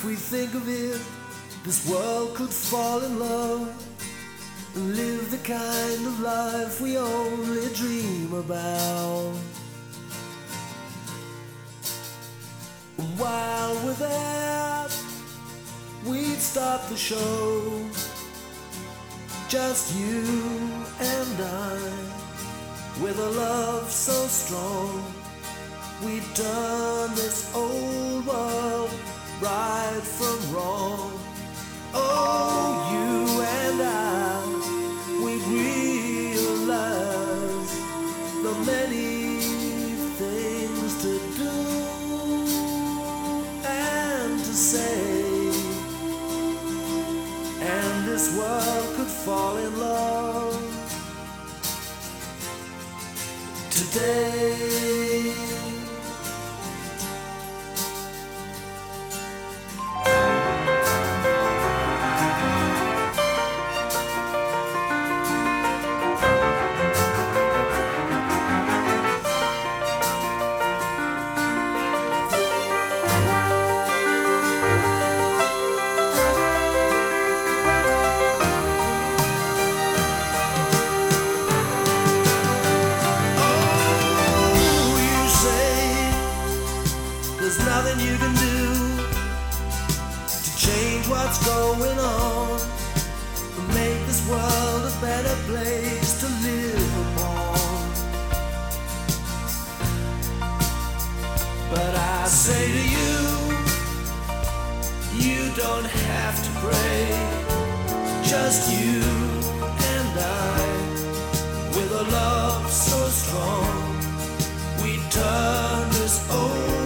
we think of it, this world could fall in love and live the kind of life we only dream about. While we're there, we'd stop the show, just you and I, with a love so strong, we'd turn this old world right from wrong. Oh, you and I, we'd realize the many things to do and to say, and this world could fall in love today. There's nothing you can do to change what's going on and make this world a better place to live upon. But I say to you, you don't have to pray, just you and I, with a love so strong, we turn this old